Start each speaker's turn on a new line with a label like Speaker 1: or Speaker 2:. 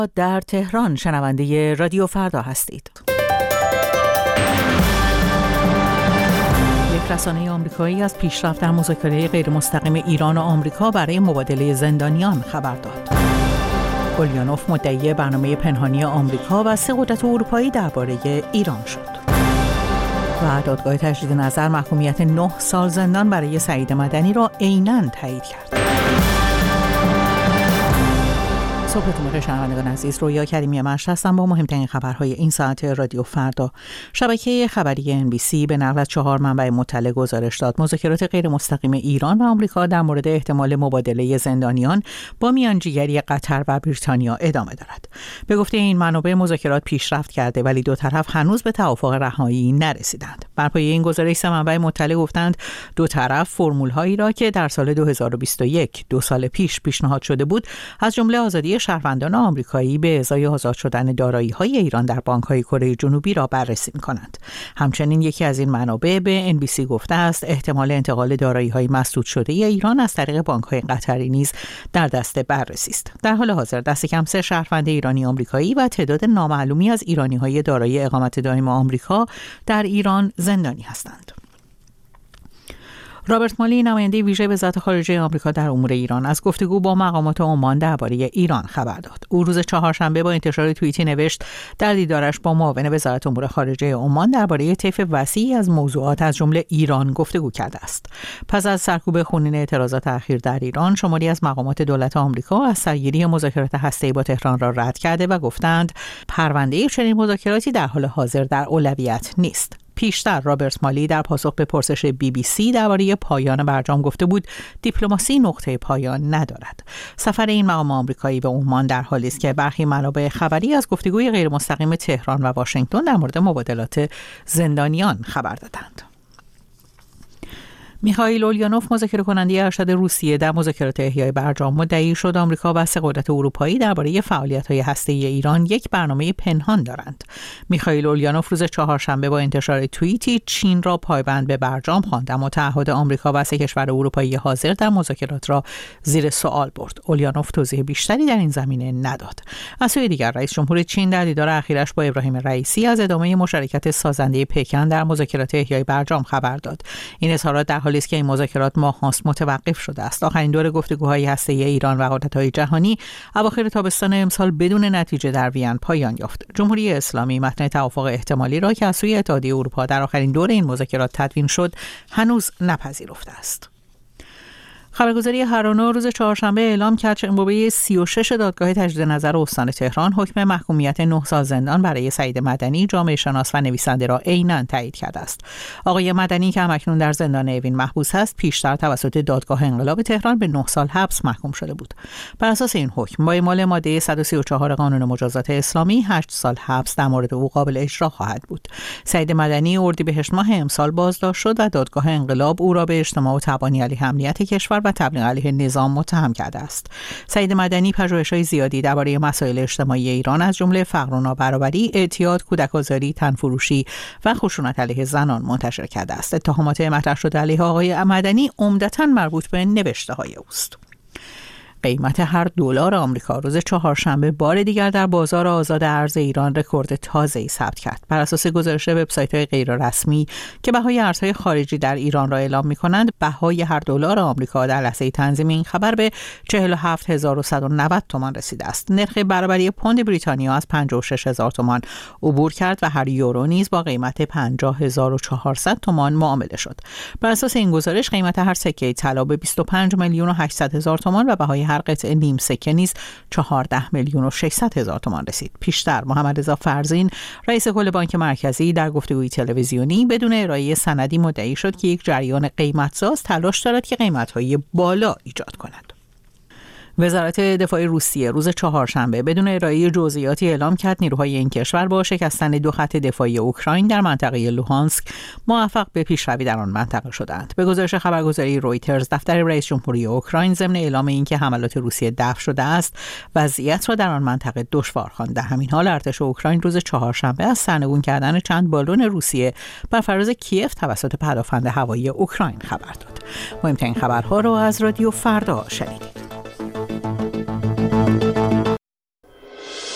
Speaker 1: در تهران شنونده رادیو فردا هستید. یک رسانه آمریکایی از پیشرفت در مذاکره غیر مستقیم ایران و آمریکا برای مبادله زندانیان خبر داد. اولیانوف مدعی برنامه پنهانی آمریکا و 3 قدرت اروپایی درباره ایران شد. و دادگاه تجدید نظر محکومیت 9 سال زندان برای سعید مدنی را عیناً تایید کرد. صبحتون بخیر شنوندگان عزیز، رویا کریمی مشت هستم با مهمترین خبرهای این ساعت رادیو فردا. شبکه خبری NBC به نقل از 4 منبع مطلع گزارش داد مذاکرات غیر مستقیم ایران و آمریکا در مورد احتمال مبادله زندانیان با میانجیگری قطر و بریتانیا ادامه دارد. به گفته این منابع مذاکرات پیشرفت کرده ولی دو طرف هنوز به توافق رهایی نرسیدند. بر پایه این گزارش 3 منبع مطلع گفتند دو طرف فرمول‌هایی را که در سال 2021 2 سال پیشنهاد شده بود، از جمله آزادی شهروندان آمریکایی به ازای آزاد شدن دارایی‌های ایران در بانک‌های کره جنوبی را بررسی می‌کنند. همچنین یکی از این منابع به NBC گفته است احتمال انتقال دارایی‌های مسدود شده ایران از طریق بانک‌های قطری نیز در دست بررسی است. در حال حاضر دست کم 3 شهروند ایرانی آمریکایی و تعداد نامعلومی از ایرانی‌های دارای اقامت دائم آمریکا در ایران زندانی هستند. رابرت مالی نماینده ویژه وزارت خارجه آمریکا در امور ایران از گفتگو با مقامات عمان درباره ایران خبر داد. او روز چهارشنبه با انتشار توییتی نوشت در دیدارش با معاون وزارت امور خارجه عمان درباره طیف وسیعی از موضوعات از جمله ایران گفتگو کرده است. پس از سرکوب خونین اعتراضات اخیر در ایران، شماری از مقامات دولت آمریکا از سرگیری مذاکرات هسته‌ای با تهران را رد کرده و گفتند پرونده چنین مذاکراتی در حال حاضر در اولویت نیست. پیشتر رابرت مالی در پاسخ به پرسش BBC درباره پایان برجام گفته بود دیپلماسی نقطه پایان ندارد. سفر این مقام آمریکایی به عمان در حالی است که برخی منابع خبری از گفتگوی غیر مستقیم تهران و واشنگتن در مورد مبادلات زندانیان خبر دادند. میخائیل اولیانوف مذاکره کننده ارشد روسیه در مذاکرات احیای برجام مدعی شد آمریکا و 3 قدرت اروپایی درباره فعالیت‌های هسته‌ای ایران یک برنامه پنهان دارند. میخائیل اولیانوف روز چهارشنبه با انتشار توییتی چین را پایبند به برجام خواند، اما تعهد آمریکا و 3 کشور اروپایی حاضر در مذاکرات را زیر سوال برد. اولیانوف توضیح بیشتری در این زمینه نداد. از سوی دیگر رئیس جمهور چین در دیدار اخیرش با ابراهیم رئیسی از ادامه مشارکت سازنده پکن در مذاکرات احیای برجام خبر داد. این اظهارات در حالی است که این مذاکرات ماه‌هاست متوقف شده است. آخرین دور گفتگوهای هسته‌ای ایران و قدرت‌های جهانی اواخر تابستان امسال بدون نتیجه در وین پایان یافت. جمهوری اسلامی متن توافق احتمالی را که از سوی اتحادیه اروپا در آخرین دور این مذاکرات تدوین شد هنوز نپذیرفته است. خبرگزاری هرانو روز چهارشنبه اعلام کرد شنبه 36 دادگاه تجدید نظر استان تهران حکم محکومیت 9 سال زندان برای سعید مدنی، جامعه شناس و نویسنده را عیناً تایید کرده است. آقای مدنی که همکنون در زندان اوین محبوس است، پیشتر توسط دادگاه انقلاب تهران به 9 سال حبس محکوم شده بود. بر اساس این حکم با اعمال ماده 134 قانون مجازات اسلامی 8 سال حبس در مورد او قابل اجرا خواهد بود. سعید مدنی اردیبهشت ماه امسال بازداشت شد و دادگاه انقلاب او را به اجتماع و تبانی علیه امنیت کشور و تبلیغ علیه نظام متهم کرده است. سعید مدنی پژوهش‌های زیادی درباره مسائل اجتماعی ایران از جمله فقر و نابرابری، اعتیاد، کودک‌آزاری، تنفروشی و خشونت علیه زنان منتشر کرده است. اتهامات مطرح شده علیه آقای مدنی عمدتاً مربوط به نوشته‌های اوست. قیمت هر دلار آمریکا روز چهارشنبه بار دیگر در بازار آزاد ارز ایران رکورد تازه‌ای ثبت کرد. بر اساس گزارش وبسایت‌های غیررسمی که بهای ارزهای خارجی در ایران را اعلام می‌کنند، بهای هر دلار آمریکا در لحظه تنظیم این خبر به 47190 تومان رسیده است. نرخ برابری پوند بریتانیا از 56000 تومان عبور کرد و هر یورو نیز با قیمت 50400 تومان معامله شد. بر اساس این گزارش قیمت هر سکه طلا به 25,800,000 تومان و بهای هر قطعه نیم سکه نیز 14,600,000 تومان رسید. پیشتر محمد رضا فرزین رئیس کل بانک مرکزی در گفتگوی تلویزیونی بدون ارائه سندی مدعی شد که یک جریان قیمتساز تلاش دارد که قیمت‌های بالا ایجاد کند. وزارت دفاع روسیه روز چهارشنبه بدون ارائه جزئیاتی اعلام کرد نیروهای این کشور با شکستن 2 خط دفاعی اوکراین در منطقه لوهانسک موفق به پیشروی در آن منطقه شدند. به گزارش خبرگزاری رویترز، دفتر رئیس جمهوری اوکراین ضمن اعلام اینکه حملات روسیه دفع شده است، وضعیت را در آن منطقه دشوار خواند. در همین حال ارتش اوکراین روز چهارشنبه از سرنگون کردن چند بالون روسیه بر فراز کیف توسط پدافند هوایی اوکراین خبر داد. مهمترین خبرها را از رادیو فردا شنیدید.